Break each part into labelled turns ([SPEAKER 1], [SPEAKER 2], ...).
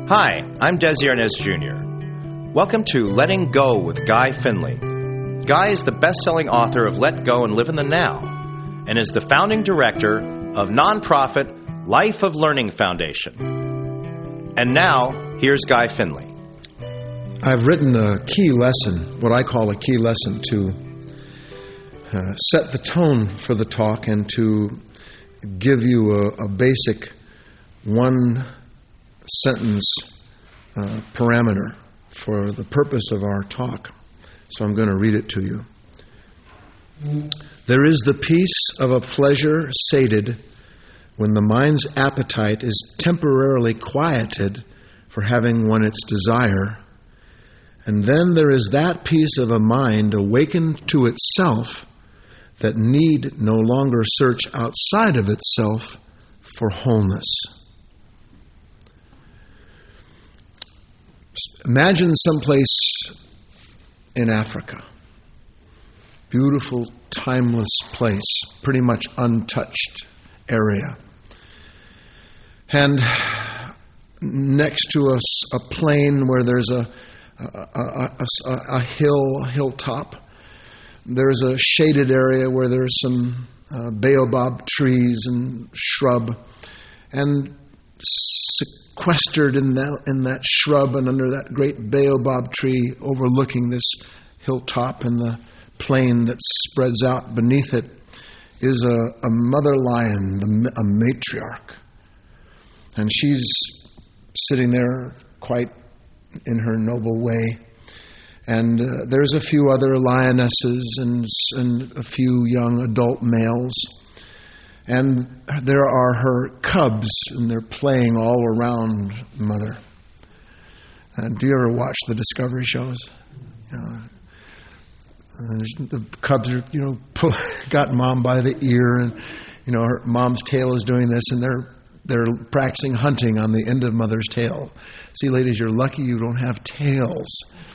[SPEAKER 1] Hi, I'm Desi Arnaz Jr. Welcome to Letting Go with Guy Finley. Guy is the best-selling author of Let Go and Live in the Now and is the founding director of nonprofit Life of Learning Foundation. And now, here's Guy Finley.
[SPEAKER 2] I've written a key lesson, what I call a key lesson, to set the tone for the talk and to give you a basic one-sentence parameter for the purpose of our talk. So I'm going to read it to you. There is the peace of a pleasure sated when the mind's appetite is temporarily quieted for having won its desire. And then there is that peace of a mind awakened to itself that need no longer search outside of itself for wholeness. Imagine someplace in Africa. Beautiful, timeless place, pretty much untouched area. And next to us, a plain where there's a hilltop. There's a shaded area where there's some baobab trees and shrub. And sequestered in that shrub and under that great baobab tree overlooking this hilltop and the plain that spreads out beneath it is a mother lion, a matriarch. And she's sitting there quite in her noble way. And there's a few other lionesses and a few young adult males. And there are her cubs, and they're playing all around Mother. Do you ever watch the Discovery shows? The cubs are, got Mom by the ear, and her Mom's tail is doing this, and they're practicing hunting on the end of Mother's tail. See, ladies, you're lucky you don't have tails.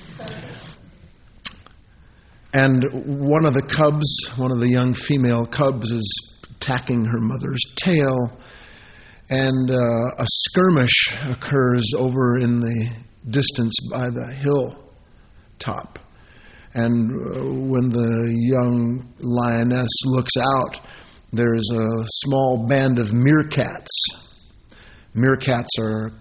[SPEAKER 2] And one of the young female cubs is attacking her mother's tail, and a skirmish occurs over in the distance by the hill top. And when the young lioness looks out, there's a small band of meerkats. Meerkats are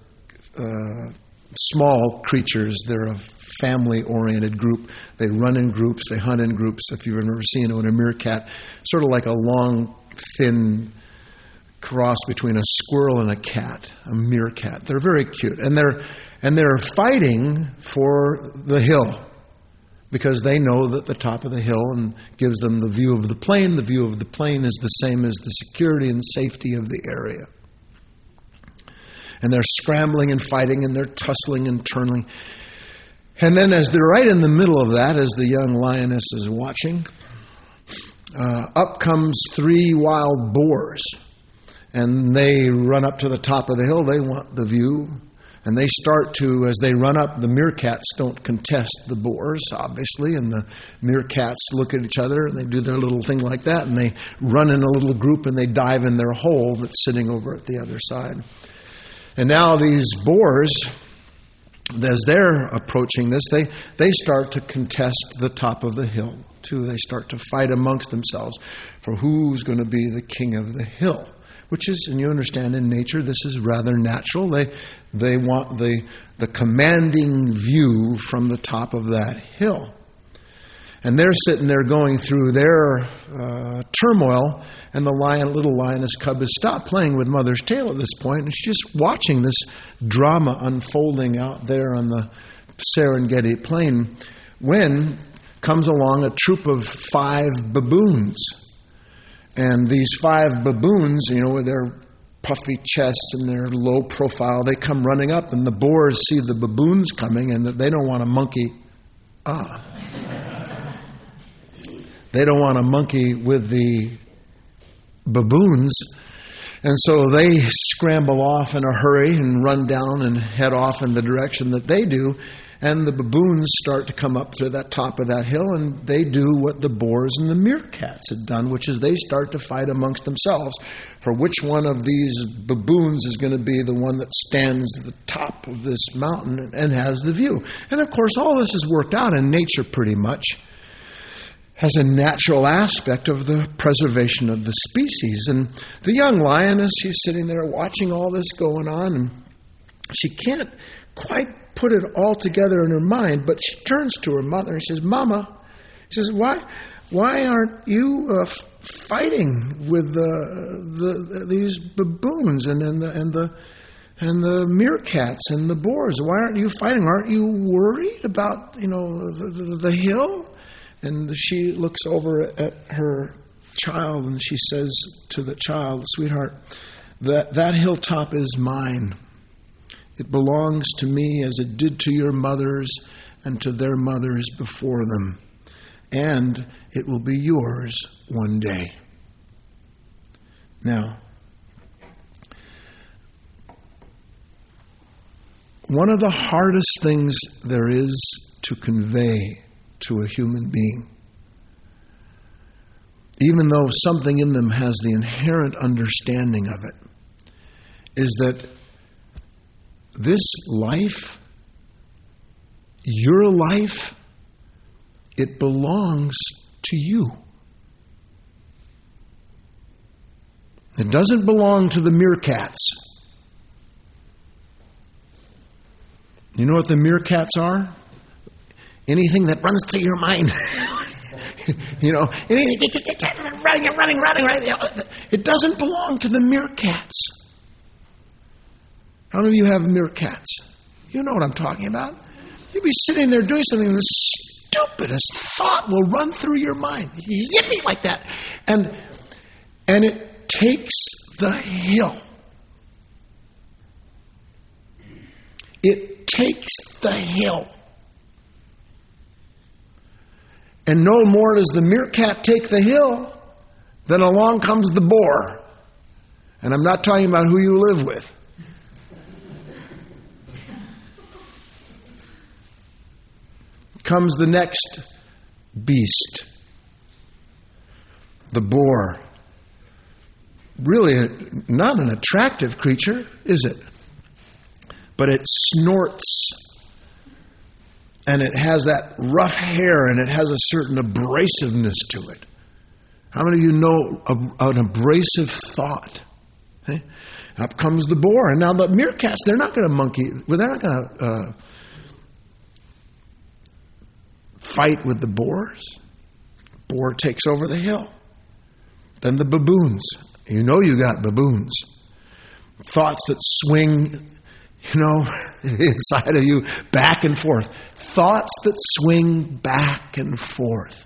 [SPEAKER 2] small creatures. They're a family-oriented group. They run in groups. They hunt in groups. If you've ever seen a meerkat, sort of like a long, thin cross between a squirrel and a cat, a meerkat. They're very cute, and they're fighting for the hill because they know that the top of the hill and gives them the view of the plain. The view of the plain is the same as the security and safety of the area. And they're scrambling and fighting, and they're tussling and turning. And then as they're right in the middle of that, as the young lioness is watching, up comes 3 wild boars. And they run up to the top of the hill. They want the view. And they start to, as they run up, the meerkats don't contest the boars, obviously. And the meerkats look at each other, and they do their little thing like that. And they run in a little group, and they dive in their hole that's sitting over at the other side. And now these boars, as they're approaching this, they start to contest the top of the hill, too. They start to fight amongst themselves for who's going to be the king of the hill, which is, and you understand in nature, this is rather natural. They want the commanding view from the top of that hill. And they're sitting there going through their turmoil, and the little lioness cub has stopped playing with Mother's tail at this point, and she's just watching this drama unfolding out there on the Serengeti plain, when comes along a troop of 5 baboons. And these 5 baboons, with their puffy chests and their low profile, they come running up, and the boars see the baboons coming, and they don't want a monkey. They don't want to monkey with the baboons. And so they scramble off in a hurry and run down and head off in the direction that they do. And the baboons start to come up to that top of that hill, and they do what the boars and the meerkats had done, which is they start to fight amongst themselves for which one of these baboons is going to be the one that stands at the top of this mountain and has the view. And of course, all this is worked out in nature pretty much as a natural aspect of the preservation of the species. And the young lioness, she's sitting there watching all this going on, and she can't quite put it all together in her mind, but she turns to her mother and says, "Mama," she says, why aren't you fighting with these baboons and the meerkats and the boars? Why aren't you fighting? Aren't you worried about the hill?" And she looks over at her child and she says to the child, "Sweetheart, that hilltop is mine. It belongs to me as it did to your mothers and to their mothers before them. And it will be yours one day." Now, one of the hardest things there is to convey to a human being, even though something in them has the inherent understanding of it, is that this life, your life, it belongs to you. It doesn't belong to the meerkats. You know what the meerkats are? Anything that runs through your mind. Anything running. It doesn't belong to the meerkats. How many of you have meerkats? You know what I'm talking about. You'll be sitting there doing something, and the stupidest thought will run through your mind. Yippee, like that. And it takes the hill. It takes the hill. And no more does the meerkat take the hill than along comes the boar. And I'm not talking about who you live with. Comes the next beast, the boar. Really not an attractive creature, is it? But it snorts, and it has that rough hair, and it has a certain abrasiveness to it. How many of you know an abrasive thought? Okay? Up comes the boar. And now the meerkats, they're not going to monkey. Well, they're not going to fight with the boars. Boar takes over the hill. Then the baboons. You know you got baboons. Thoughts that swing, inside of you back and forth. Thoughts that swing back and forth.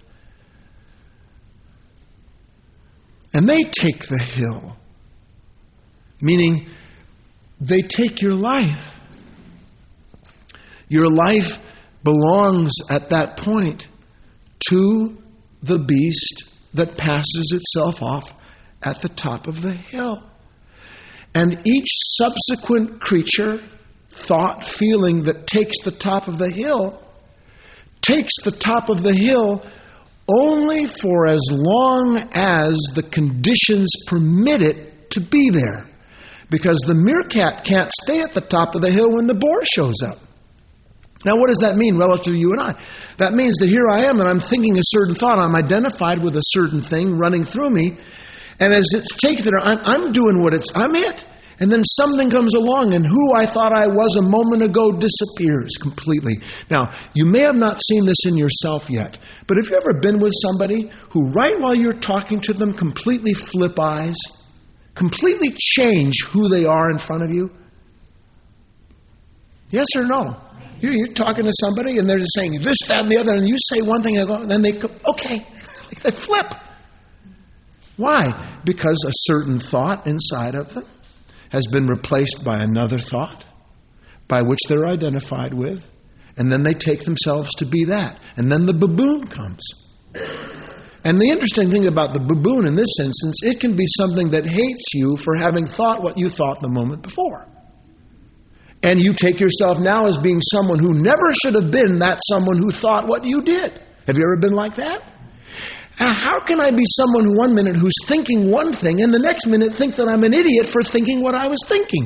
[SPEAKER 2] And they take the hill. Meaning, they take your life. Your life belongs at that point to the beast that passes itself off at the top of the hill. And each subsequent creature, thought, feeling that takes the top of the hill, takes the top of the hill only for as long as the conditions permit it to be there. Because the meerkat can't stay at the top of the hill when the boar shows up. Now, what does that mean relative to you and I? That means that here I am and I'm thinking a certain thought. I'm identified with a certain thing running through me. And as it's taken there, I'm doing I'm it. And then something comes along and who I thought I was a moment ago disappears completely. Now, you may have not seen this in yourself yet, but have you ever been with somebody who right while you're talking to them completely flip eyes, completely change who they are in front of you? Yes or no? You're talking to somebody and they're just saying this, that, and the other, and you say one thing, and then they go, okay, they flip. Why? Because a certain thought inside of them has been replaced by another thought by which they're identified with, and then they take themselves to be that. And then the baboon comes. And the interesting thing about the baboon in this instance, it can be something that hates you for having thought what you thought the moment before. And you take yourself now as being someone who never should have been that someone who thought what you did. Have you ever been like that? How can I be someone who 1 minute who's thinking one thing and the next minute think that I'm an idiot for thinking what I was thinking?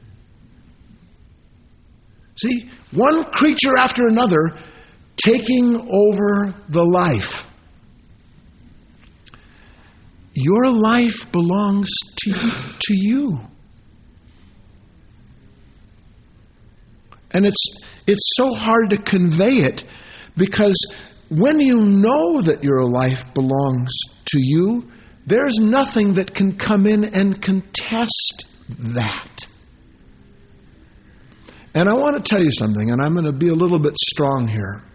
[SPEAKER 2] See, one creature after another taking over the life. Your life belongs to you. And it's so hard to convey it, because when you know that your life belongs to you, there's nothing that can come in and contest that. And I want to tell you something, and I'm going to be a little bit strong here.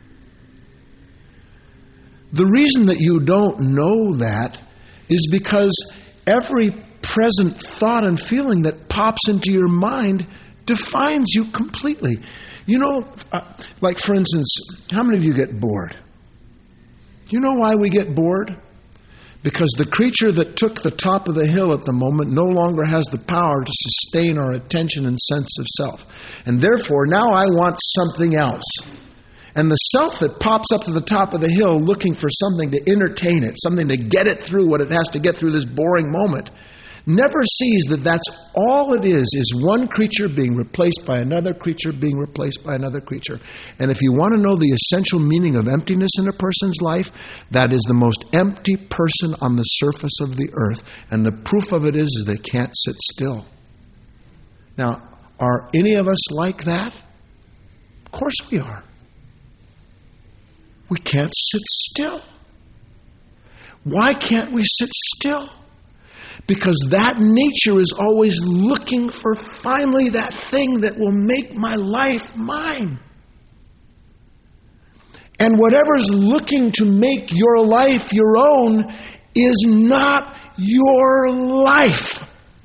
[SPEAKER 2] The reason that you don't know that is because every present thought and feeling that pops into your mind defines you completely. You know, like for instance, how many of you get bored? You know why we get bored? Because the creature that took the top of the hill at the moment no longer has the power to sustain our attention and sense of self. And therefore, now I want something else. And the self that pops up to the top of the hill looking for something to entertain it, something to get it through what it has to get through this boring moment, never sees that that's all it is one creature being replaced by another creature being replaced by another creature. And if you want to know the essential meaning of emptiness in a person's life, that is the most empty person on the surface of the earth. And the proof of it is they can't sit still. Now, are any of us like that? Of course we are. We can't sit still. Why can't we sit still? Because that nature is always looking for finally that thing that will make my life mine. And whatever's looking to make your life your own is not your life.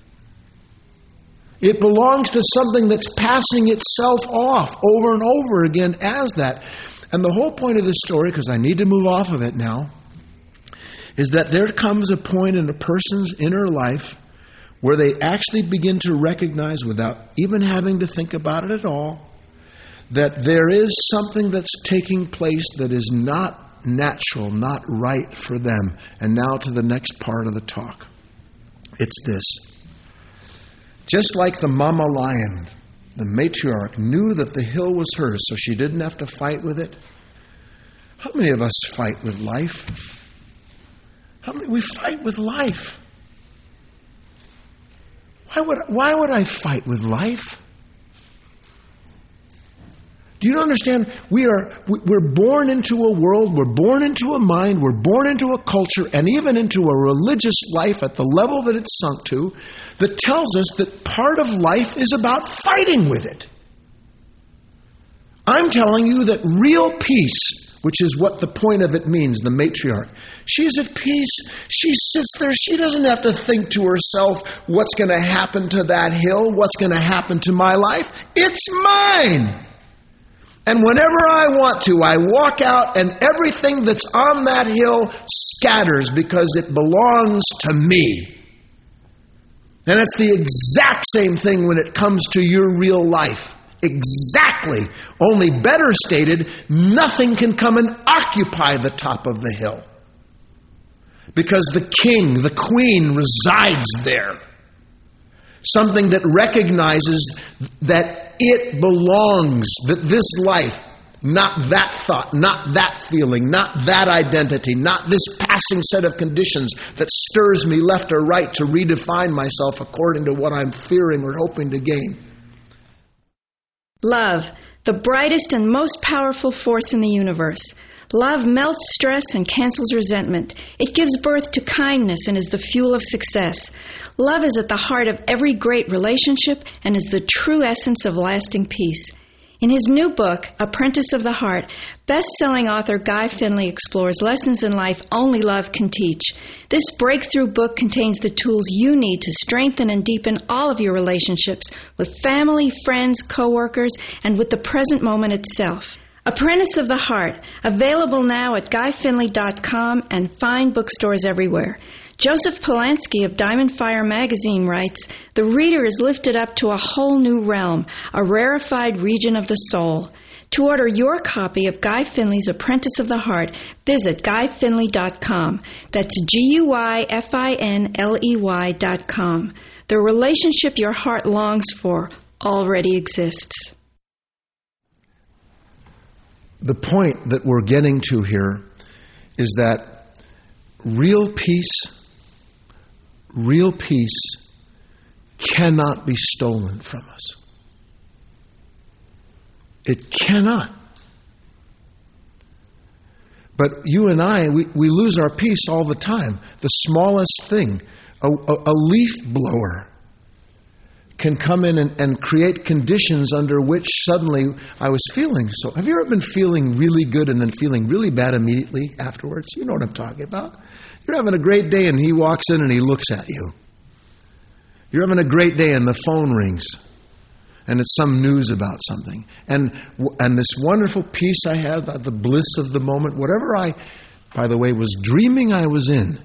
[SPEAKER 2] It belongs to something that's passing itself off over and over again as that. And the whole point of this story, because I need to move off of it now, is that there comes a point in a person's inner life where they actually begin to recognize, without even having to think about it at all, that there is something that's taking place that is not natural, not right for them. And now to the next part of the talk. It's this. Just like the mama lion, the matriarch knew that the hill was hers, so she didn't have to fight with it. How many of us fight with life? We fight with life. Why would I fight with life? Do you understand? We're born into a world, we're born into a mind, we're born into a culture, and even into a religious life at the level that it's sunk to, that tells us that part of life is about fighting with it. I'm telling you that real peace, which is what the point of it means, the matriarch. She's at peace. She sits there. She doesn't have to think to herself, what's going to happen to that hill? What's going to happen to my life? It's mine. And whenever I want to, I walk out and everything that's on that hill scatters because it belongs to me. And it's the exact same thing when it comes to your real life. Exactly. Only better stated, nothing can come and occupy the top of the hill. Because the king, the queen resides there. Something that recognizes that it belongs, that this life, not that thought, not that feeling, not that identity, not this passing set of conditions that stirs me left or right to redefine myself according to what I'm fearing or hoping to gain.
[SPEAKER 3] Love, the brightest and most powerful force in the universe. Love melts stress and cancels resentment. It gives birth to kindness and is the fuel of success. Love is at the heart of every great relationship and is the true essence of lasting peace. In his new book, Apprentice of the Heart, best-selling author Guy Finley explores lessons in life only love can teach. This breakthrough book contains the tools you need to strengthen and deepen all of your relationships with family, friends, co-workers, and with the present moment itself. Apprentice of the Heart, available now at GuyFinley.com and fine bookstores everywhere. Joseph Polanski of Diamond Fire magazine writes, "The reader is lifted up to a whole new realm, a rarefied region of the soul." To order your copy of Guy Finley's Apprentice of the Heart, visit GuyFinley.com. That's GuyFinley.com. The relationship your heart longs for already exists.
[SPEAKER 2] The point that we're getting to here is that real peace cannot be stolen from us. It cannot. But you and I, we lose our peace all the time. The smallest thing, a leaf blower, can come in and create conditions under which suddenly I was feeling so. Have you ever been feeling really good and then feeling really bad immediately afterwards? You know what I'm talking about. You're having a great day and he walks in and he looks at you. You're having a great day and the phone rings and it's some news about something. And this wonderful peace I had, the bliss of the moment, whatever I, by the way, was dreaming I was in,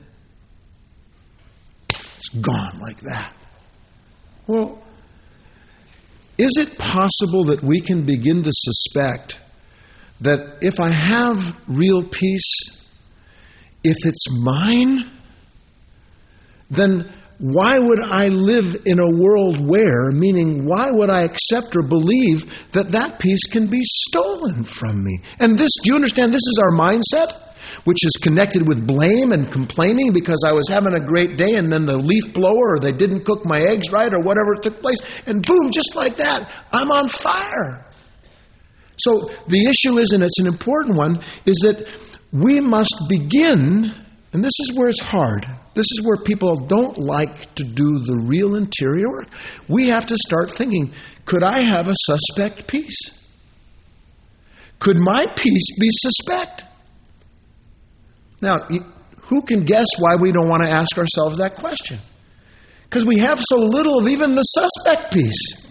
[SPEAKER 2] it's gone like that. Well, is it possible that we can begin to suspect that if I have real peace, if it's mine, then why would I live in a world where, meaning why would I accept or believe that peace can be stolen from me? And this, do you understand, this is our mindset, which is connected with blame and complaining because I was having a great day and then the leaf blower or they didn't cook my eggs right or whatever took place, and boom, just like that, I'm on fire. So the issue is, and it's an important one, is that we must begin, and this is where it's hard. This is where people don't like to do the real interior work. We have to start thinking, could I have a suspect peace? Could my peace be suspect? Now, who can guess why we don't want to ask ourselves that question? Because we have so little of even the suspect piece.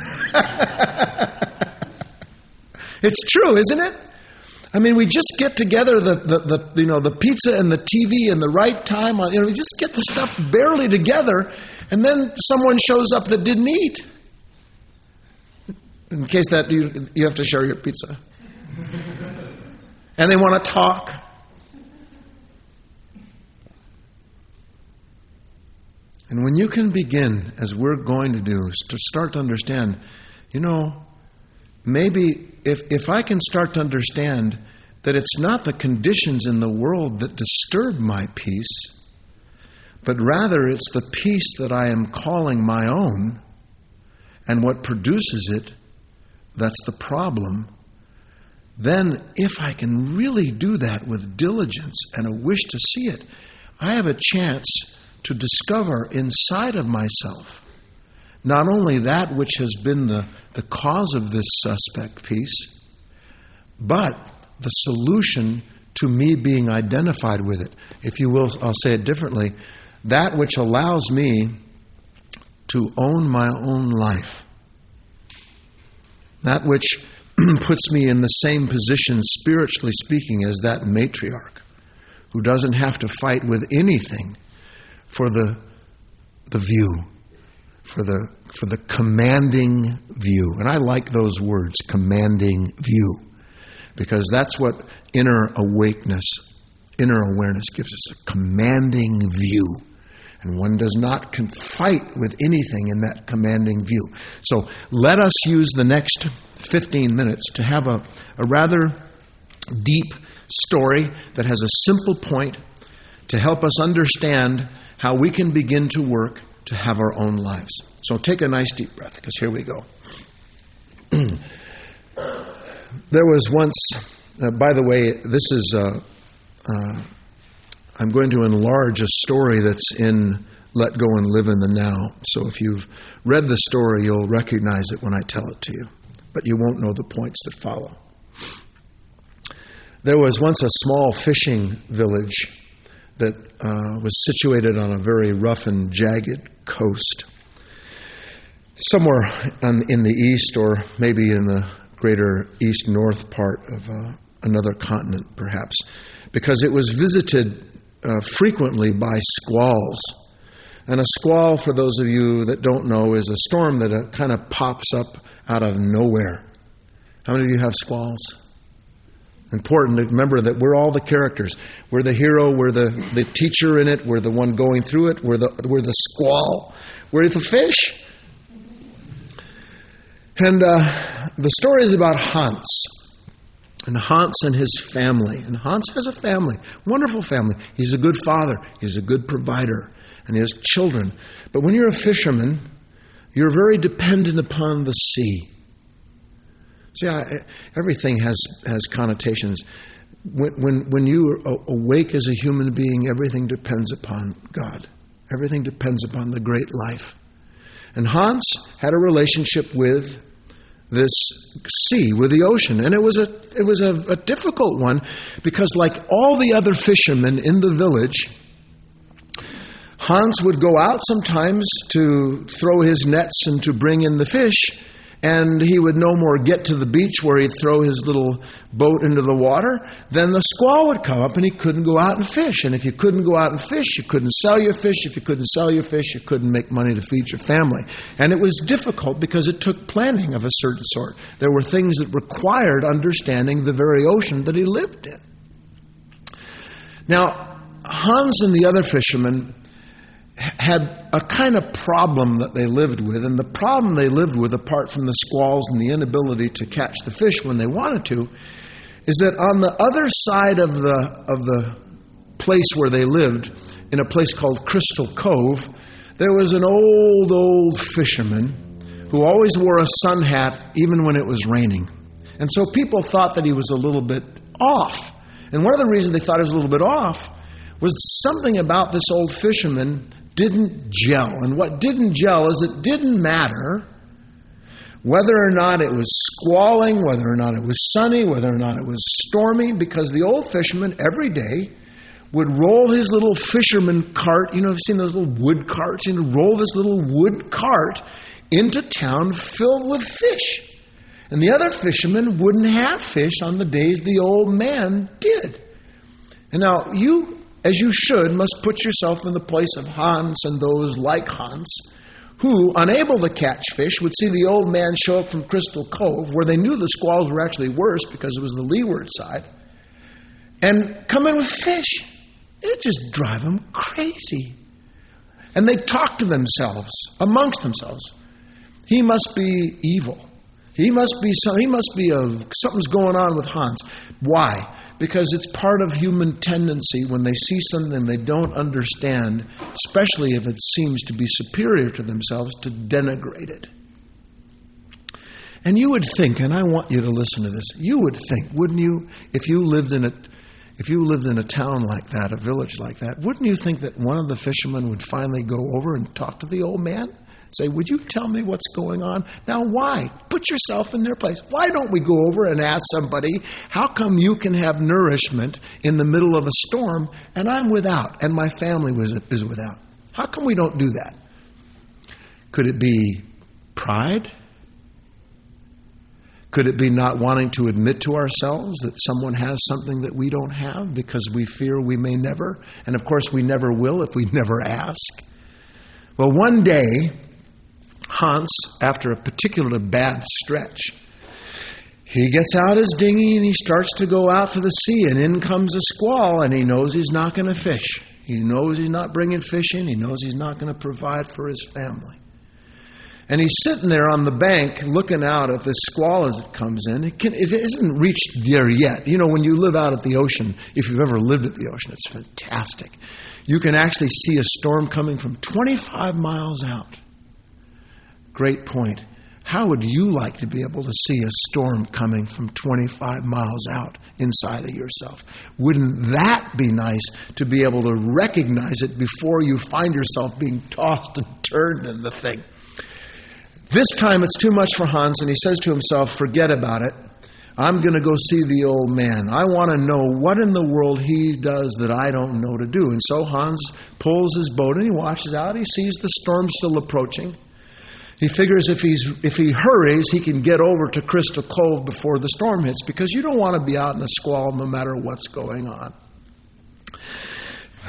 [SPEAKER 2] It's true, isn't it? I mean, we just get together the pizza and the TV and the right time. We just get the stuff barely together, and then someone shows up that didn't eat. In case that you have to share your pizza, and they want to talk. And when you can begin, as we're going to do, to start to understand, maybe if I can start to understand that it's not the conditions in the world that disturb my peace, but rather it's the peace that I am calling my own, and what produces it, that's the problem, then if I can really do that with diligence and a wish to see it, I have a chance to discover inside of myself not only that which has been the cause of this suspect peace, but the solution to me being identified with it. If you will, I'll say it differently. That which allows me to own my own life. That which puts me in the same position, spiritually speaking, as that matriarch who doesn't have to fight with anything for the view, for the commanding view. And I like those words, commanding view, because that's what inner awareness gives us, a commanding view. And one does not fight with anything in that commanding view. So let us use the next 15 minutes to have a rather deep story that has a simple point to help us understand how we can begin to work to have our own lives. So take a nice deep breath, because here we go. There was once, by the way, this is, I'm going to enlarge a story that's in Let Go and Live in the Now. So if you've read the story, you'll recognize it when I tell it to you. But you won't know the points that follow. There was once a small fishing village that was situated on a very rough and jagged coast, somewhere in the east, or maybe in the greater east-north part of another continent, perhaps, because it was visited frequently by squalls. And a squall, for those of you that don't know, is a storm that kind of pops up out of nowhere. How many of you have squalls? Important to remember that we're all the characters. We're the hero, we're the teacher in it, we're the one going through it, we're the squall, we're the fish. And the story is about Hans. And Hans and his family. And Hans has a family, wonderful family. He's a good father, he's a good provider, and he has children. But when you're a fisherman, you're very dependent upon the sea. See, everything has connotations. When you awake as a human being, everything depends upon God. Everything depends upon the great life. And Hans had a relationship with this sea, with the ocean. And it was a difficult one because, like all the other fishermen in the village, Hans would go out sometimes to throw his nets and to bring in the fish, and he would no more get to the beach where he'd throw his little boat into the water. Then the squall would come up and he couldn't go out and fish. And if you couldn't go out and fish, you couldn't sell your fish. If you couldn't sell your fish, you couldn't make money to feed your family. And it was difficult because it took planning of a certain sort. There were things that required understanding the very ocean that he lived in. Now, Hans and the other fishermen had a kind of problem that they lived with, and the problem they lived with, apart from the squalls and the inability to catch the fish when they wanted to, is that on the other side of the place where they lived, in a place called Crystal Cove, there was an old fisherman who always wore a sun hat even when it was raining. And so people thought that he was a little bit off. And one of the reasons they thought he was a little bit off was something about this old fisherman didn't gel. And what didn't gel is it didn't matter whether or not it was squalling, whether or not it was sunny, whether or not it was stormy, because the old fisherman every day would roll his little fisherman cart. You know, you've seen those little wood carts? He'd roll this little wood cart into town filled with fish. And the other fishermen wouldn't have fish on the days the old man did. And now you, as you should, must put yourself in the place of Hans and those like Hans, who, unable to catch fish, would see the old man show up from Crystal Cove, where they knew the squalls were actually worse because it was the leeward side, and come in with fish. It'd just drive them crazy. And they'd talk to themselves, amongst themselves. He must be evil. Something's going on with Hans. Why? Because it's part of human tendency when they see something they don't understand, especially if it seems to be superior to themselves, to denigrate it. And you would think, and I want you to listen to this, you would think, wouldn't you, if you lived in a town like that, a village like that, wouldn't you think that one of the fishermen would finally go over and talk to the old man? Say, would you tell me what's going on? Now, why? Put yourself in their place. Why don't we go over and ask somebody, how come you can have nourishment in the middle of a storm and I'm without and my family is without? How come we don't do that? Could it be pride? Could it be not wanting to admit to ourselves that someone has something that we don't have because we fear we may never? And of course we never will if we never ask. Well, one day, Hans, after a particularly bad stretch, he gets out his dinghy and he starts to go out to the sea, and in comes a squall, and he knows he's not going to fish. He knows he's not bringing fish in. He knows he's not going to provide for his family. And he's sitting there on the bank looking out at this squall as it comes in. It isn't reached there yet. You know, when you live out at the ocean, if you've ever lived at the ocean, it's fantastic. You can actually see a storm coming from 25 miles out. Great point. How would you like to be able to see a storm coming from 25 miles out inside of yourself? Wouldn't that be nice to be able to recognize it before you find yourself being tossed and turned in the thing? This time it's too much for Hans, and he says to himself, forget about it. I'm going to go see the old man. I want to know what in the world he does that I don't know to do. And so Hans pulls his boat and he watches out. He sees the storm still approaching. He figures if he hurries, he can get over to Crystal Cove before the storm hits, because you don't want to be out in a squall no matter what's going on.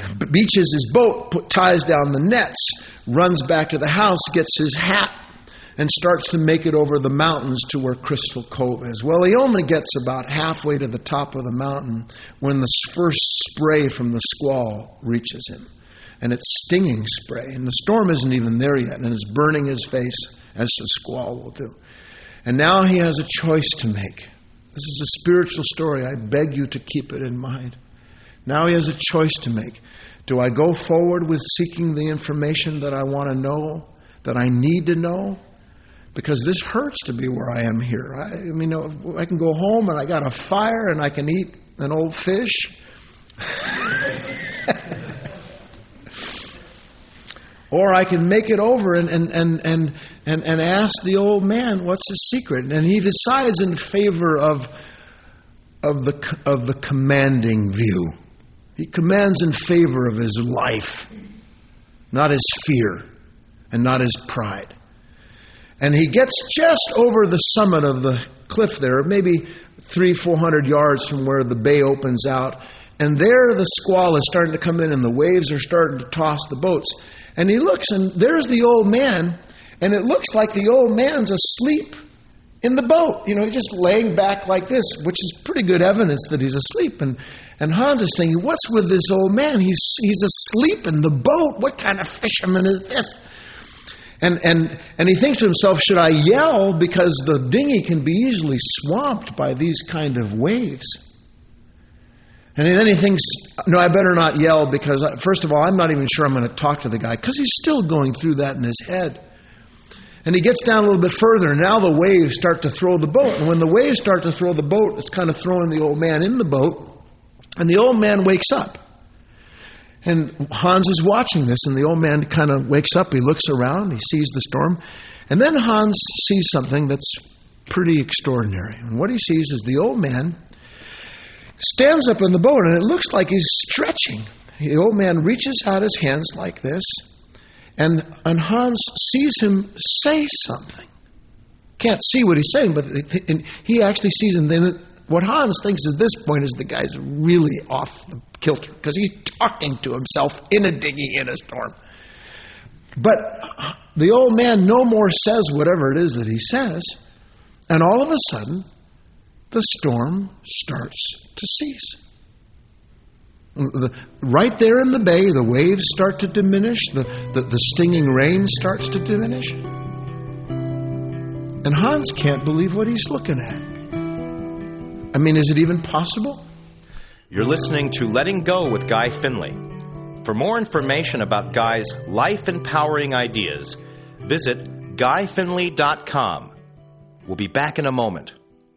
[SPEAKER 2] beaches his boat, ties down the nets, runs back to the house, gets his hat, and starts to make it over the mountains to where Crystal Cove is. Well, he only gets about halfway to the top of the mountain when the first spray from the squall reaches him. And it's stinging spray. And the storm isn't even there yet, and it's burning his face, as the squall will do. And now he has a choice to make. This is a spiritual story. I beg you to keep it in mind. Now he has a choice to make. Do I go forward with seeking the information that I want to know, that I need to know? Because this hurts to be where I am here. I can go home and I got a fire and I can eat an old fish. Or I can make it over and ask the old man what's his secret. And he decides in favor of the commanding view. He commands in favor of his life, not his fear and not his pride. And he gets just over the summit of the cliff there, maybe 300-400 yards from where the bay opens out. And there the squall is starting to come in and the waves are starting to toss the boats. And he looks and there's the old man. And it looks like the old man's asleep in the boat. He's just laying back like this, which is pretty good evidence that he's asleep. And Hans is thinking, what's with this old man? He's asleep in the boat. What kind of fisherman is this? And he thinks to himself, should I yell? Because the dinghy can be easily swamped by these kind of waves. And then he thinks, no, I better not yell because, first of all, I'm not even sure I'm going to talk to the guy because he's still going through that in his head. And he gets down a little bit further, and now the waves start to throw the boat. And when the waves start to throw the boat, it's kind of throwing the old man in the boat. And the old man wakes up. And Hans is watching this, and the old man kind of wakes up. He looks around. He sees the storm. And then Hans sees something that's pretty extraordinary. And what he sees is the old man stands up in the boat, and it looks like he's stretching. The old man reaches out his hands like this, and Hans sees him say something. Can't see what he's saying, but he actually sees him. Then what Hans thinks at this point is the guy's really off the kilter because he's talking to himself in a dinghy in a storm. But the old man no more says whatever it is that he says, and all of a sudden, the storm starts to cease. Right there in the bay, the waves start to diminish, the stinging rain starts to diminish. And Hans can't believe what he's looking at. Is it even possible?
[SPEAKER 1] You're listening to Letting Go with Guy Finley. For more information about Guy's life-empowering ideas, visit guyfinley.com. We'll be back in a moment.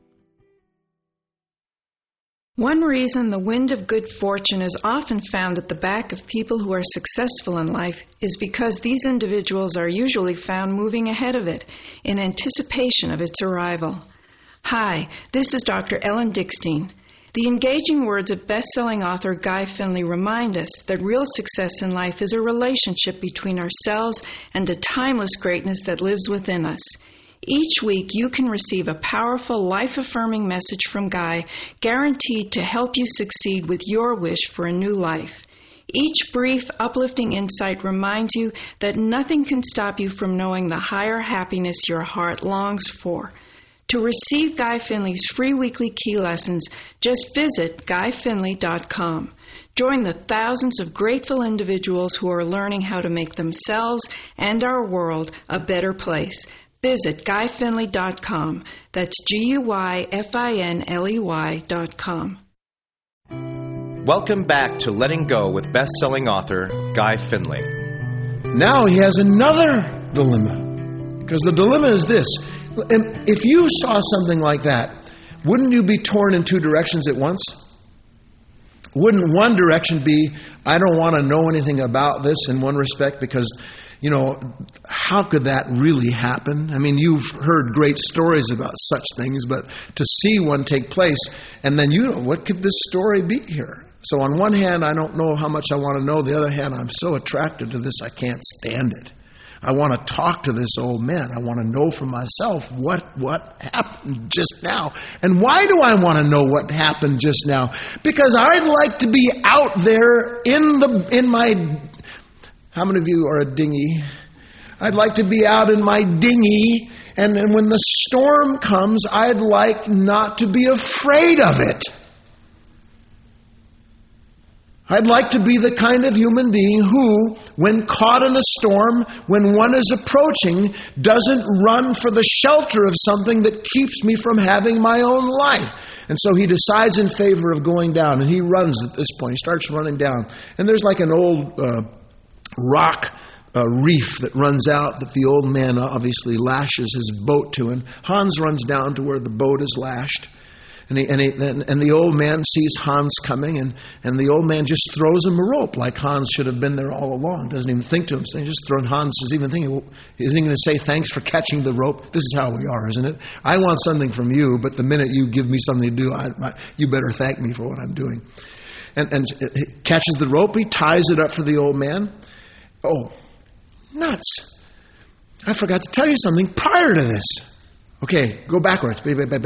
[SPEAKER 3] One reason the wind of good fortune is often found at the back of people who are successful in life is because these individuals are usually found moving ahead of it in anticipation of its arrival. Hi, this is Dr. Ellen Dickstein. The engaging words of best-selling author Guy Finley remind us that real success in life is a relationship between ourselves and a timeless greatness that lives within us. Each week, you can receive a powerful, life-affirming message from Guy, guaranteed to help you succeed with your wish for a new life. Each brief, uplifting insight reminds you that nothing can stop you from knowing the higher happiness your heart longs for. To receive Guy Finley's free weekly key lessons, just visit guyfinley.com. Join the thousands of grateful individuals who are learning how to make themselves and our world a better place. Visit guyfinley.com. That's GUYFINLEY.com.
[SPEAKER 1] Welcome back to Letting Go with best-selling author Guy Finley.
[SPEAKER 2] Now he has another dilemma. Because the dilemma is this. If you saw something like that, wouldn't you be torn in two directions at once? Wouldn't one direction be, I don't want to know anything about this in one respect because, how could that really happen? You've heard great stories about such things, but to see one take place, and then what could this story be here? So on one hand, I don't know how much I want to know. The other hand, I'm so attracted to this, I can't stand it. I want to talk to this old man. I want to know for myself what happened just now. And why do I want to know what happened just now? Because I'd like to be out there in my, how many of you are a dinghy? I'd like to be out in my dinghy, and when the storm comes, I'd like not to be afraid of it. I'd like to be the kind of human being who, when caught in a storm, when one is approaching, doesn't run for the shelter of something that keeps me from having my own life. And so he decides in favor of going down, and he runs at this point. He starts running down. And there's like an old rock reef that runs out that the old man obviously lashes his boat to. And Hans runs down to where the boat is lashed. And the old man sees Hans coming, and the old man just throws him a rope, like Hans should have been there all along. Doesn't even think to himself. He's just throwing. Hans is even thinking, isn't he going to say thanks for catching the rope? This is how we are, isn't it? I want something from you, but the minute you give me something to do, you better thank me for what I'm doing. And he catches the rope. He ties it up for the old man. Oh, nuts. I forgot to tell you something prior to this. Okay, go backwards.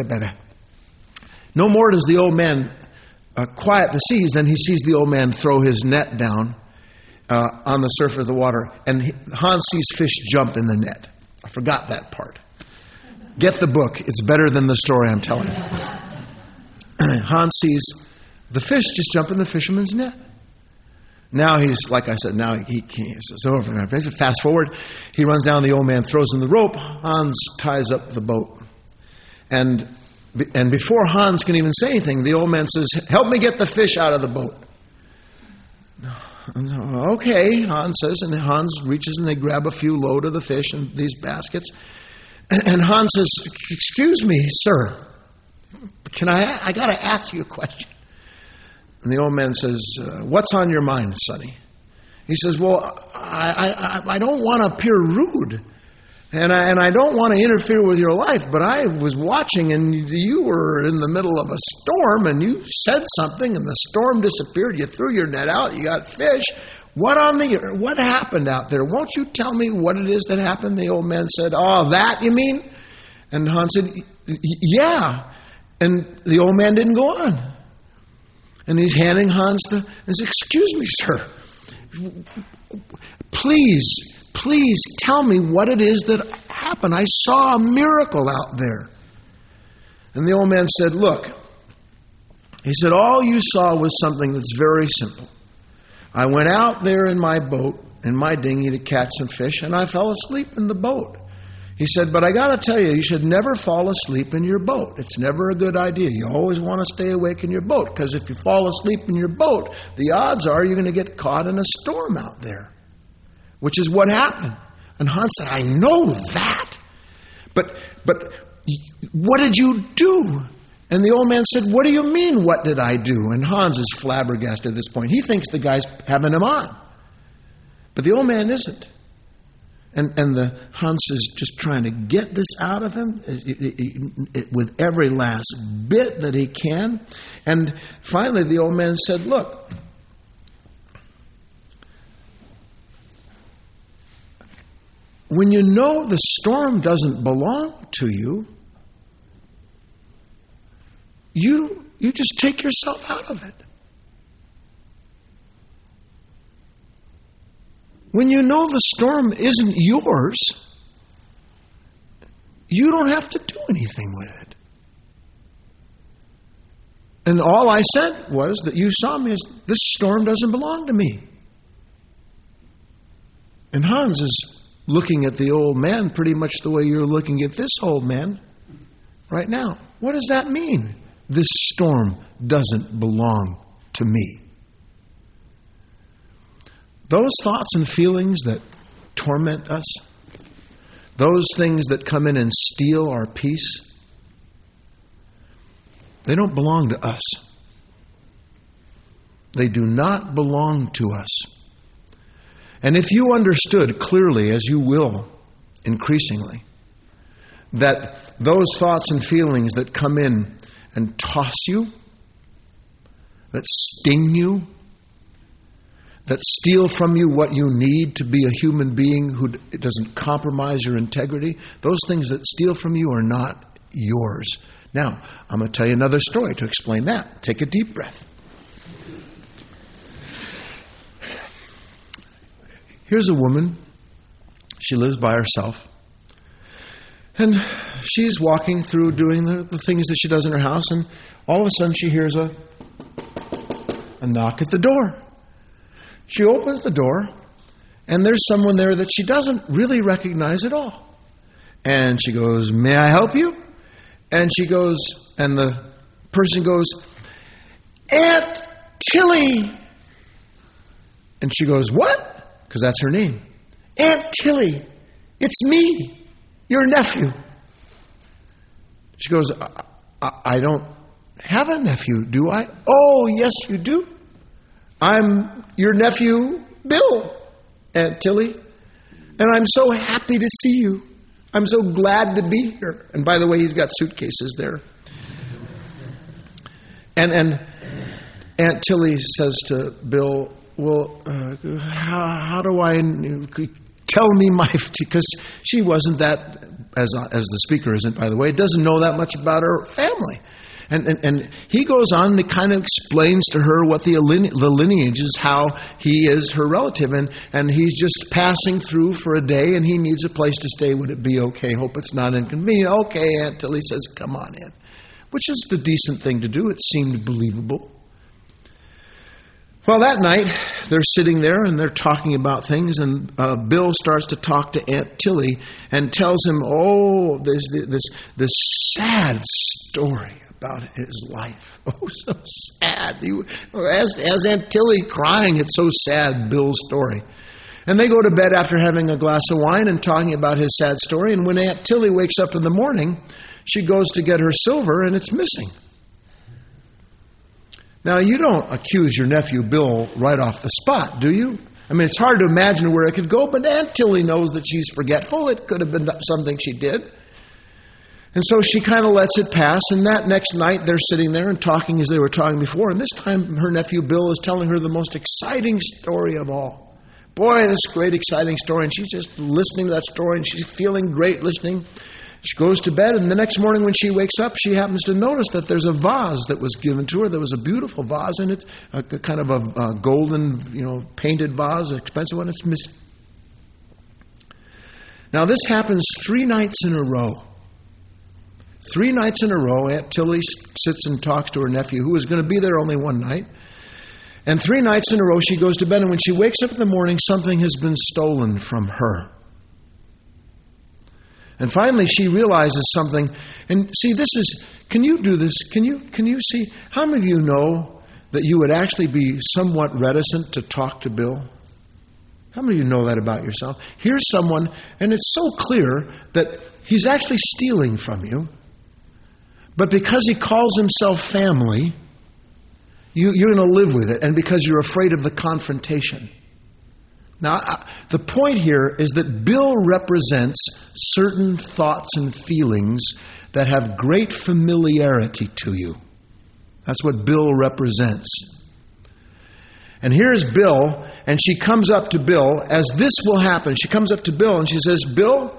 [SPEAKER 2] No more does the old man quiet the seas than he sees the old man throw his net down on the surface of the water. And Hans sees fish jump in the net. I forgot that part. Get the book. It's better than the story I'm telling you. Hans sees the fish just jump in the fisherman's net. Now he's, like I said, now he can't. So fast forward, he runs down, the old man throws in the rope. Hans ties up the boat. And before Hans can even say anything, the old man says, help me get the fish out of the boat. Okay, Hans says, and Hans reaches and they grab a few load of the fish in these baskets. And Hans says, excuse me, sir, I got to ask you a question. And the old man says, what's on your mind, sonny? He says, well, I don't want to appear rude. And I don't want to interfere with your life, but I was watching and you were in the middle of a storm and you said something and the storm disappeared. You threw your net out. You got fish. What happened out there? Won't you tell me what it is that happened? The old man said, oh, that you mean? And Hans said, yeah. And the old man didn't go on. And he's handing Hans and says, excuse me, sir. Please tell me what it is that happened. I saw a miracle out there. And the old man said, look, he said, all you saw was something that's very simple. I went out there in my boat, in my dinghy to catch some fish, and I fell asleep in the boat. He said, but I got to tell you, you should never fall asleep in your boat. It's never a good idea. You always want to stay awake in your boat, because if you fall asleep in your boat, the odds are you're going to get caught in a storm out there. Which is what happened. And Hans said, I know that. But what did you do? And the old man said, what do you mean, what did I do? And Hans is flabbergasted at this point. He thinks the guy's having him on. But the old man isn't. And Hans is just trying to get this out of him with every last bit that he can. And finally the old man said, look, when you know the storm doesn't belong to you, you just take yourself out of it. When you know the storm isn't yours, you don't have to do anything with it. And all I said was that you saw me as, this storm doesn't belong to me. And Hans is looking at the old man pretty much the way you're looking at this old man right now. What does that mean? This storm doesn't belong to me. Those thoughts and feelings that torment us, those things that come in and steal our peace, they don't belong to us. They do not belong to us. And if you understood clearly, as you will increasingly, that those thoughts and feelings that come in and toss you, that sting you, that steal from you what you need to be a human being who doesn't compromise your integrity, those things that steal from you are not yours. Now, I'm going to tell you another story to explain that. Take a deep breath. Here's a woman. She lives by herself. And she's walking through doing the things that she does in her house, and all of a sudden she hears a knock at the door. She opens the door, and there's someone there that she doesn't really recognize at all. And she goes, "May I help you?" And she goes, and the person goes, "Aunt Tilly." And she goes, "What?" Because that's her name. "Aunt Tilly, it's me, your nephew." She goes, I don't have a nephew, do I?" "Oh, yes, you do. I'm your nephew, Bill, Aunt Tilly. And I'm so happy to see you. I'm so glad to be here." And by the way, he's got suitcases there. And Aunt Tilly says to Bill, "Well, how do I tell me my..." Because she wasn't that, as the speaker isn't, by the way, doesn't know that much about her family. And he goes on and he kind of explains to her what the lineage is, how he is her relative. And he's just passing through for a day and he needs a place to stay. Would it be okay? Hope it's not inconvenient. "Okay," Aunt Tilly says, "Come on in." Which is the decent thing to do. It seemed believable. Well, that night, they're sitting there and they're talking about things, and Bill starts to talk to Aunt Tilly and tells him, this sad story about his life. Oh, so sad. As Aunt Tilly crying, it's so sad, Bill's story. And they go to bed after having a glass of wine and talking about his sad story, and when Aunt Tilly wakes up in the morning, she goes to get her silver and it's missing. Now, you don't accuse your nephew Bill right off the spot, do you? I mean, it's hard to imagine where it could go, but Aunt Tilly knows that she's forgetful. It could have been something she did. And so she kind of lets it pass, and that next night they're sitting there and talking as they were talking before, and this time her nephew Bill is telling her the most exciting story of all. Boy, this great exciting story, and she's just listening to that story, and she's feeling great listening. She goes to bed, and the next morning when she wakes up, she happens to notice that there's a vase that was given to her. There was a beautiful vase, and it's a kind of a golden, painted vase, an expensive one. It's missing. Now, this happens 3 nights in a row. 3 nights in a row, Aunt Tilly sits and talks to her nephew, who was going to be there only one night. And 3 nights in a row, she goes to bed, and when she wakes up in the morning, something has been stolen from her. And finally, she realizes something. And see, can you do this? Can you see? How many of you know that you would actually be somewhat reticent to talk to Bill? How many of you know that about yourself? Here's someone, and it's so clear that he's actually stealing from you. But because he calls himself family, you're going to live with it. And because you're afraid of the confrontation. Now, the point here is that Bill represents certain thoughts and feelings that have great familiarity to you. That's what Bill represents. And here's Bill, and she comes up to Bill, as this will happen. She comes up to Bill and she says, "Bill,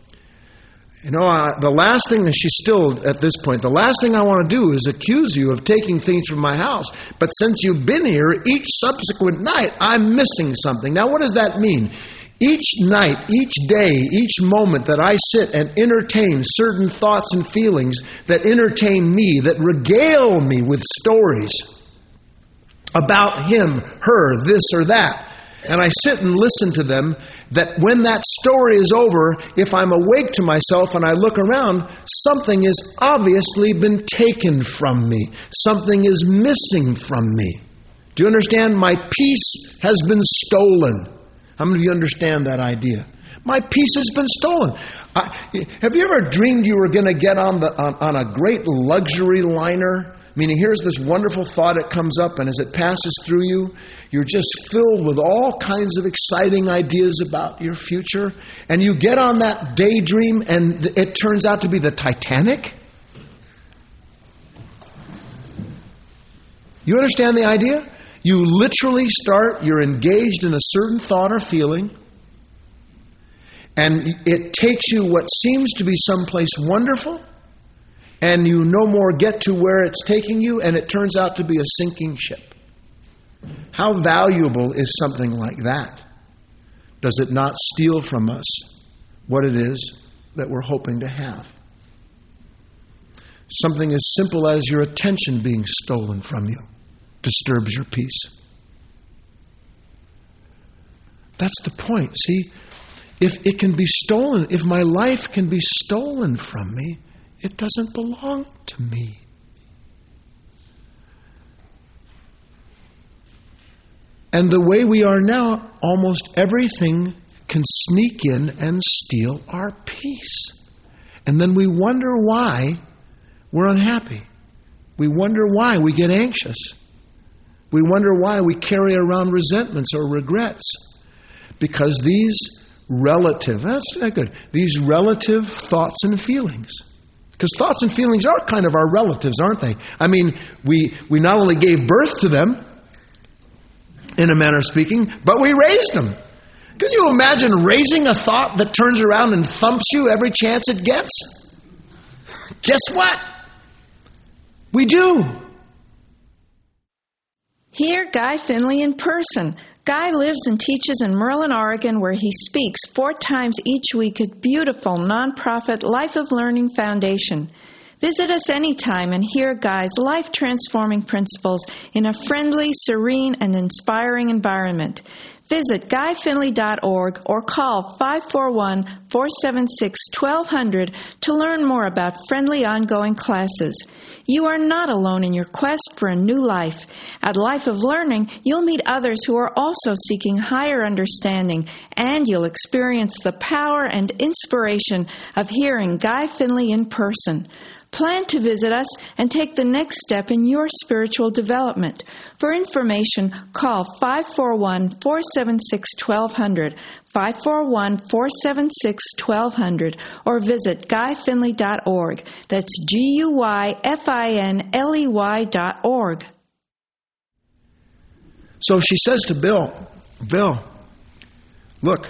[SPEAKER 2] the last thing," she's still at this point, "the last thing I want to do is accuse you of taking things from my house. But since you've been here, each subsequent night, I'm missing something." Now, what does that mean? Each night, each day, each moment that I sit and entertain certain thoughts and feelings that entertain me, that regale me with stories about him, her, this or that, and I sit and listen to them, that when that story is over, if I'm awake to myself and I look around, something has obviously been taken from me. Something is missing from me. Do you understand? My peace has been stolen. How many of you understand that idea? My peace has been stolen. Have you ever dreamed you were going to get on a great luxury liner? Meaning, here's this wonderful thought, it comes up, and as it passes through you, you're just filled with all kinds of exciting ideas about your future, and you get on that daydream, and it turns out to be the Titanic? You understand the idea? You literally you're engaged in a certain thought or feeling, and it takes you what seems to be someplace wonderful, and you no more get to where it's taking you, and it turns out to be a sinking ship. How valuable is something like that? Does it not steal from us what it is that we're hoping to have? Something as simple as your attention being stolen from you disturbs your peace. That's the point. See, if it can be stolen, if my life can be stolen from me, it doesn't belong to me. And the way we are now, almost everything can sneak in and steal our peace. And then we wonder why we're unhappy. We wonder why we get anxious. We wonder why we carry around resentments or regrets. Because these relative thoughts and feelings. Because thoughts and feelings are kind of our relatives, aren't they? I mean, we not only gave birth to them, in a manner of speaking, but we raised them. Can you imagine raising a thought that turns around and thumps you every chance it gets? Guess what? We do.
[SPEAKER 3] Hear Guy Finley in person. Guy lives and teaches in Merlin, Oregon, where he speaks 4 times each week at beautiful nonprofit Life of Learning Foundation. Visit us anytime and hear Guy's life-transforming principles in a friendly, serene, and inspiring environment. Visit guyfinley.org or call 541-476-1200 to learn more about friendly ongoing classes. You are not alone in your quest for a new life. At Life of Learning, you'll meet others who are also seeking higher understanding, and you'll experience the power and inspiration of hearing Guy Finley in person. Plan to visit us and take the next step in your spiritual development. For information, call 541-476-1200, 541-476-1200, or visit guyfinley.org. That's GUYFINLEY.org.
[SPEAKER 2] So she says to Bill, look,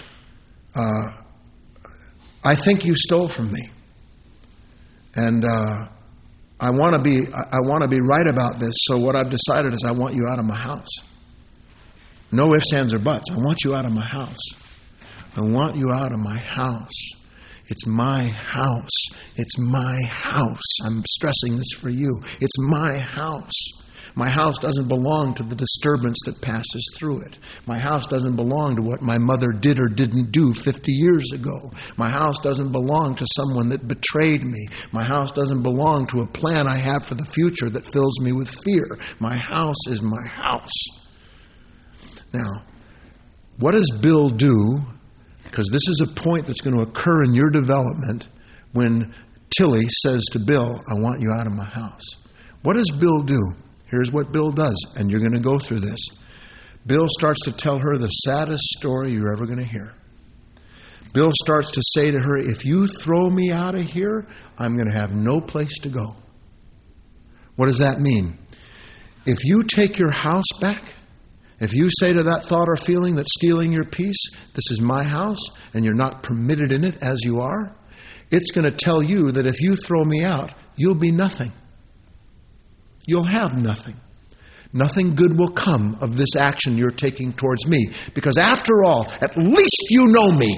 [SPEAKER 2] I think you stole from me. And I want to be right about this. So what I've decided is I want you out of my house. No ifs, ands, or buts. I want you out of my house. I want you out of my house. It's my house. It's my house. I'm stressing this for you. It's my house. My house doesn't belong to the disturbance that passes through it. My house doesn't belong to what my mother did or didn't do 50 years ago. My house doesn't belong to someone that betrayed me. My house doesn't belong to a plan I have for the future that fills me with fear. My house is my house. Now, what does Bill do? Because this is a point that's going to occur in your development when Tilly says to Bill, I want you out of my house. What does Bill do? Here's what Bill does, and you're going to go through this. Bill starts to tell her the saddest story you're ever going to hear. Bill starts to say to her, if you throw me out of here, I'm going to have no place to go. What does that mean? If you take your house back, if you say to that thought or feeling that's stealing your peace, this is my house, and you're not permitted in it as you are, it's going to tell you that if you throw me out, you'll be nothing. You'll have nothing. Nothing good will come of this action you're taking towards me. Because after all, at least you know me.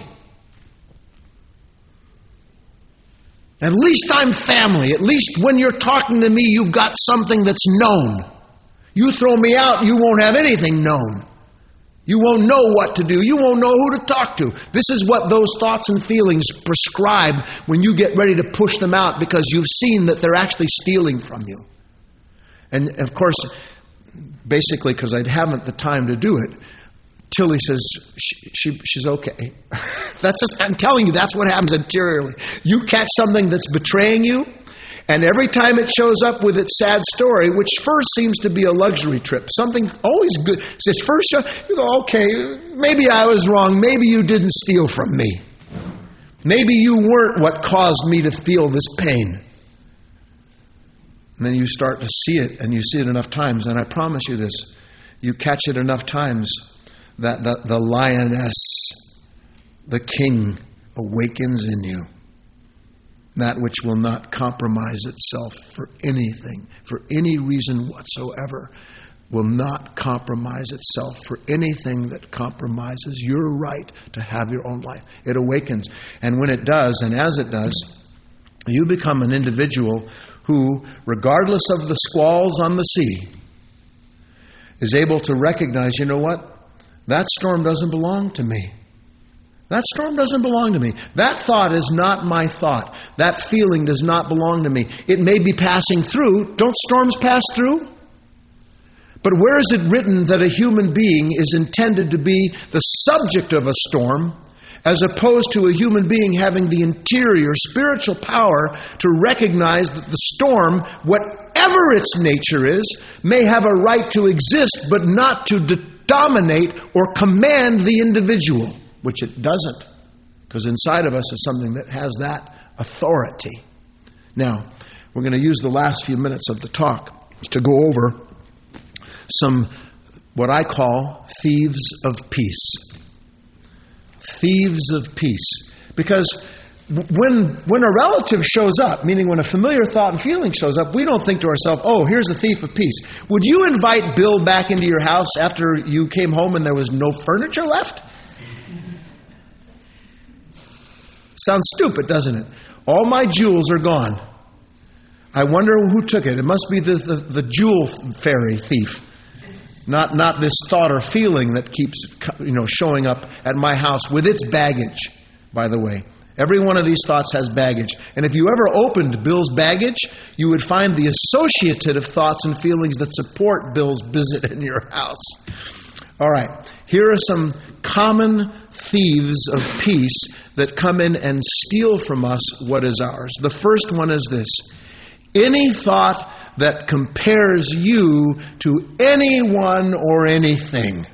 [SPEAKER 2] At least I'm family. At least when you're talking to me, you've got something that's known. You throw me out, you won't have anything known. You won't know what to do. You won't know who to talk to. This is what those thoughts and feelings prescribe when you get ready to push them out because you've seen that they're actually stealing from you. And of course, basically because I haven't the time to do it, Tilly says she's okay. I'm telling you, that's what happens interiorly. You catch something that's betraying you, and every time it shows up with its sad story, which first seems to be a luxury trip, something always good. Its first show, you go, okay, maybe I was wrong. Maybe you didn't steal from me. Maybe you weren't what caused me to feel this pain. And then you start to see it, and you see it enough times, and I promise you this, You catch it enough times that the lioness, the king, awakens in you. That which will not compromise itself for anything, for any reason whatsoever, will not compromise itself for anything that compromises your right to have your own life. It awakens. And when it does, and as it does, you become an individual who, regardless of the squalls on the sea, is able to recognize, you know what? That storm doesn't belong to me. That storm doesn't belong to me. That thought is not my thought. That feeling does not belong to me. It may be passing through. Don't storms pass through? But where is it written that a human being is intended to be the subject of a storm, as opposed to a human being having the interior spiritual power to recognize that the storm, whatever its nature is, may have a right to exist, but not to dominate or command the individual, which it doesn't, because inside of us is something that has that authority. Now, we're going to use the last few minutes of the talk to go over some, what I call, thieves of peace. Thieves of peace. Because when a relative shows up, meaning when a familiar thought and feeling shows up, we don't think to ourselves, oh, here's a thief of peace. Would you invite Bill back into your house after you came home and there was no furniture left? Sounds stupid, doesn't it? All my jewels are gone. I wonder who took it. It must be the jewel fairy thief. Not this thought or feeling that keeps showing up at my house with its baggage, by the way. Every one of these thoughts has baggage. And if you ever opened Bill's baggage, you would find the associative thoughts and feelings that support Bill's visit in your house. All right, here are some common thieves of peace that come in and steal from us what is ours. The first one is this: any thought that compares you to anyone or anything.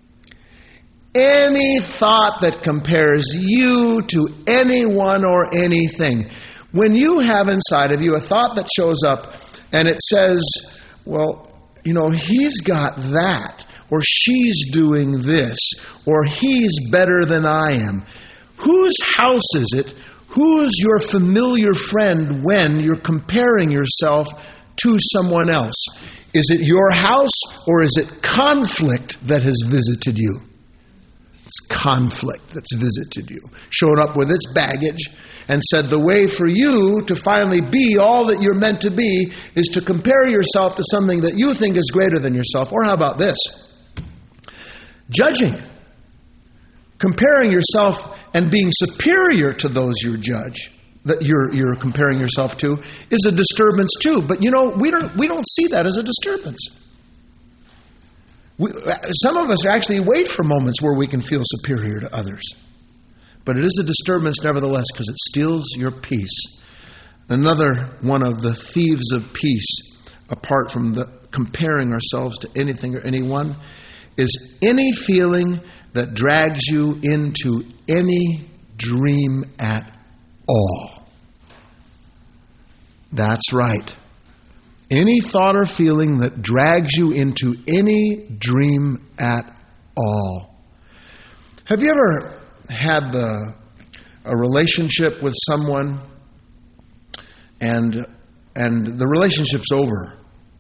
[SPEAKER 2] Any thought that compares you to anyone or anything. When you have inside of you a thought that shows up and it says, well, he's got that, or she's doing this, or he's better than I am. Whose house is it? Who's your familiar friend when you're comparing yourself to someone else? Is it your house, or is it conflict that has visited you? It's conflict that's visited you. Showed up with its baggage and said the way for you to finally be all that you're meant to be is to compare yourself to something that you think is greater than yourself. Or how about this? Judging. Comparing yourself and being superior to those you judge, that you're comparing yourself to, is a disturbance too. But we don't see that as a disturbance. Some of us actually wait for moments where we can feel superior to others. But it is a disturbance nevertheless, because it steals your peace. Another one of the thieves of peace, apart from the comparing ourselves to anything or anyone, is any feeling that drags you into any dream at all. That's right. Any thought or feeling that drags you into any dream at all. Have you ever had a relationship with someone and the relationship's over,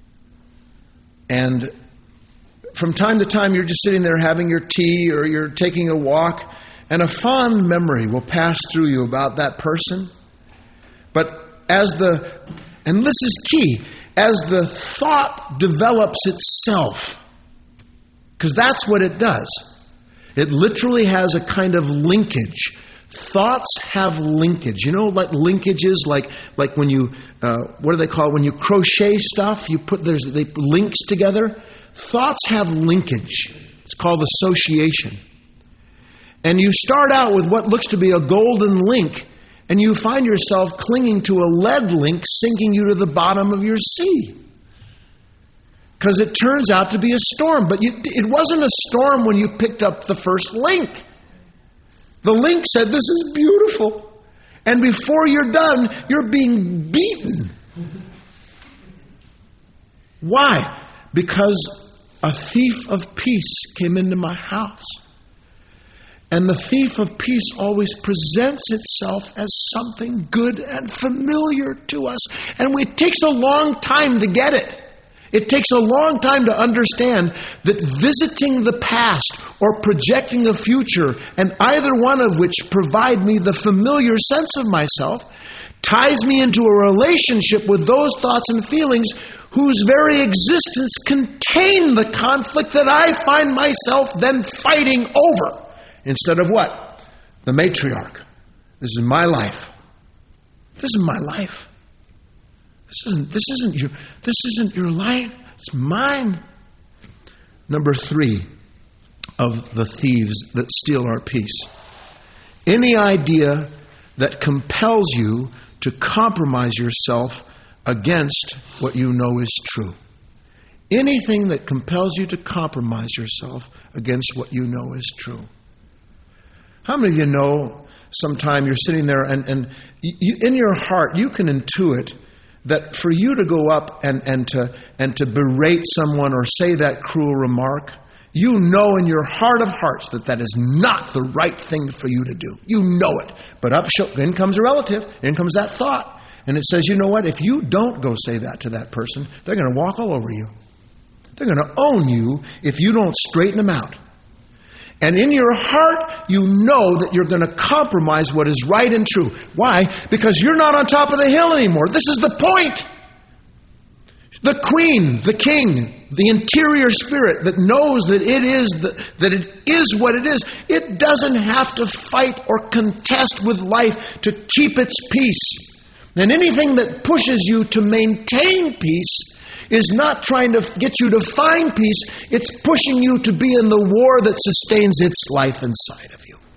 [SPEAKER 2] and from time to time you're just sitting there having your tea or you're taking a walk, and a fond memory will pass through you about that person? But and this is key, as the thought develops itself, because that's what it does. It literally has a kind of linkage. Thoughts have linkage. Like linkages, like when you, what do they call it? When you crochet stuff, they links together. Thoughts have linkage. It's called association. And you start out with what looks to be a golden link, and you find yourself clinging to a lead link sinking you to the bottom of your sea. Because it turns out to be a storm. But it wasn't a storm when you picked up the first link. The link said, this is beautiful. And before you're done, you're being beaten. Why? Because a thief of peace came into my house. And the thief of peace always presents itself as something good and familiar to us. And it takes a long time to get it. It takes a long time to understand that visiting the past or projecting the future, and either one of which provide me the familiar sense of myself, ties me into a relationship with those thoughts and feelings whose very existence contain the conflict that I find myself then fighting over. Instead of what? The matriarch. This is my life. This is my life. This isn't your life. It's mine. Number 3 of the thieves that steal our peace. Any idea that compels you to compromise yourself against what you know is true. Anything that compels you to compromise yourself against what you know is true. How many of you know sometime you're sitting there and you, in your heart you can intuit that for you to go up and to berate someone or say that cruel remark, you know in your heart of hearts that is not the right thing for you to do. You know it. But in comes a relative, in comes that thought. And it says, you know what, if you don't go say that to that person, they're going to walk all over you. They're going to own you if you don't straighten them out. And in your heart, you know that you're going to compromise what is right and true. Why? Because you're not on top of the hill anymore. This is the point. The queen, the king, the interior spirit that knows that it is what it is. It doesn't have to fight or contest with life to keep its peace. And anything that pushes you to maintain peace is not trying to get you to find peace. It's pushing you to be in the war that sustains its life inside of you.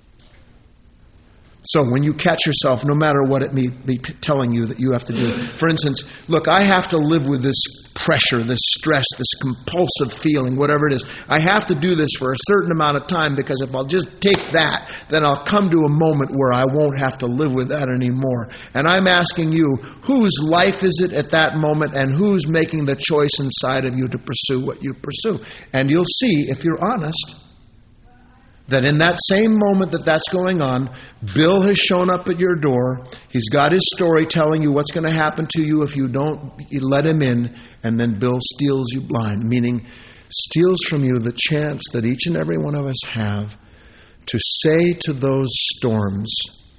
[SPEAKER 2] So when you catch yourself, no matter what it may be telling you that you have to do. For instance, look, I have to live with this pressure, this stress, this compulsive feeling, whatever it is. I have to do this for a certain amount of time because if I'll just take that, then I'll come to a moment where I won't have to live with that anymore. And I'm asking you, whose life is it at that moment and who's making the choice inside of you to pursue what you pursue? And you'll see, if you're honest, that in that same moment that that's going on, Bill has shown up at your door. He's got his story telling you what's going to happen to you if you don't let him in. And then Bill steals you blind, meaning steals from you the chance that each and every one of us have to say to those storms,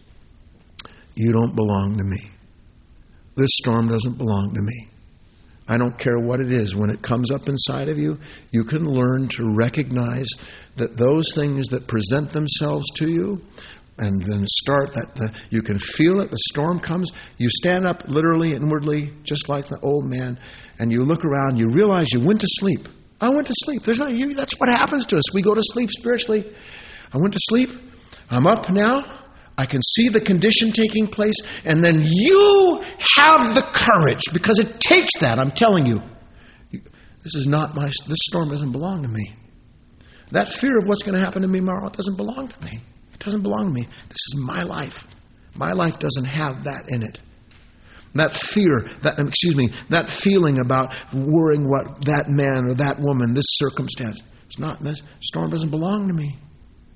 [SPEAKER 2] you don't belong to me. This storm doesn't belong to me. I don't care what it is. When it comes up inside of you, you can learn to recognize that those things that present themselves to you, and then you can feel it, the storm comes, you stand up literally, inwardly, just like the old man, and you look around, you realize you went to sleep. I went to sleep. That's what happens to us. We go to sleep spiritually. I went to sleep. I'm up now. I can see the condition taking place, and then you have the courage, because it takes that, I'm telling you. This storm doesn't belong to me. That fear of what's going to happen to me tomorrow, it doesn't belong to me. It doesn't belong to me. This is my life. My life doesn't have that in it. That fear, that feeling about worrying what that man or that woman, this circumstance, this storm doesn't belong to me.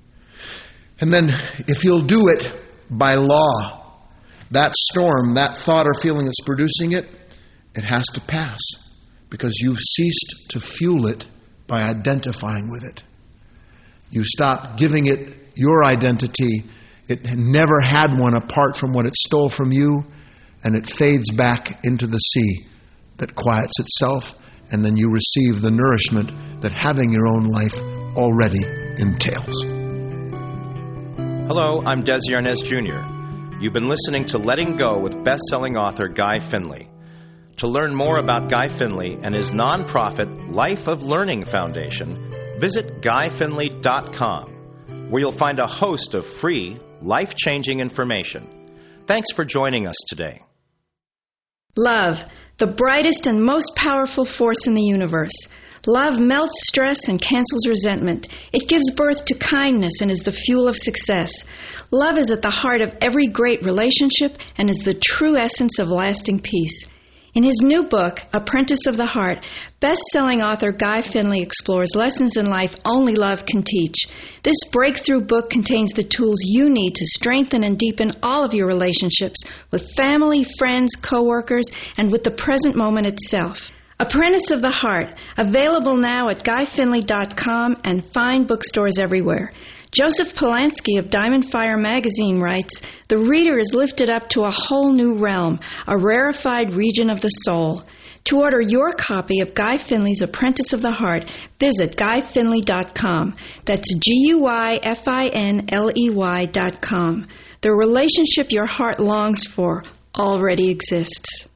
[SPEAKER 2] And then if you'll do it by law, that storm, that thought or feeling that's producing it, it has to pass because you've ceased to fuel it by identifying with it. You stop giving it your identity. It never had one apart from what it stole from you, and it fades back into the sea that quiets itself, and then you receive the nourishment that having your own life already entails.
[SPEAKER 1] Hello, I'm Desi Arnaz Jr. You've been listening to Letting Go with best-selling author Guy Finley. To learn more about Guy Finley and his nonprofit Life of Learning Foundation, visit GuyFinley.com, where you'll find a host of free, life-changing information. Thanks for joining us today.
[SPEAKER 3] Love, the brightest and most powerful force in the universe. Love melts stress and cancels resentment. It gives birth to kindness and is the fuel of success. Love is at the heart of every great relationship and is the true essence of lasting peace. In his new book, Apprentice of the Heart, best-selling author Guy Finley explores lessons in life only love can teach. This breakthrough book contains the tools you need to strengthen and deepen all of your relationships with family, friends, coworkers, and with the present moment itself. Apprentice of the Heart, available now at GuyFinley.com and fine bookstores everywhere. Joseph Polanski of Diamond Fire magazine writes, "The reader is lifted up to a whole new realm, a rarefied region of the soul." To order your copy of Guy Finley's Apprentice of the Heart, visit GuyFinley.com. That's GuyFinley.com. The relationship your heart longs for already exists.